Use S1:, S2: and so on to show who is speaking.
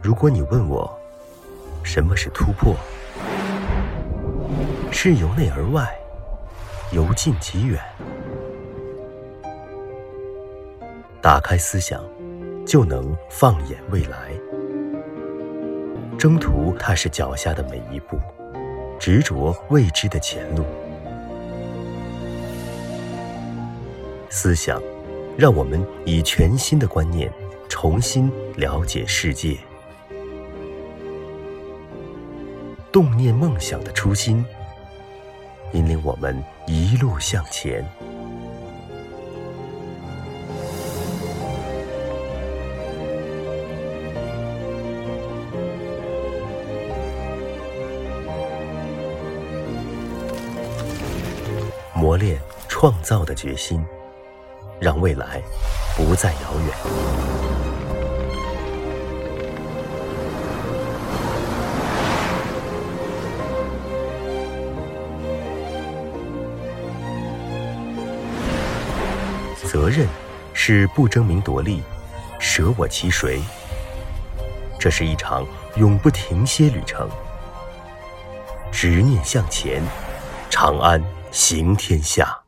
S1: 如果你问我，什么是突破？是由内而外，由近及远。打开思想，就能放眼未来。征途踏实脚下的每一步，执着未知的前路。思想让我们以全新的观念重新了解世界。动念梦想的初心，引领我们一路向前。磨练创造的决心，让未来不再遥远。责任是不争名夺利，舍我其谁。这是一场永不停歇旅程，执念向前，长安行天下。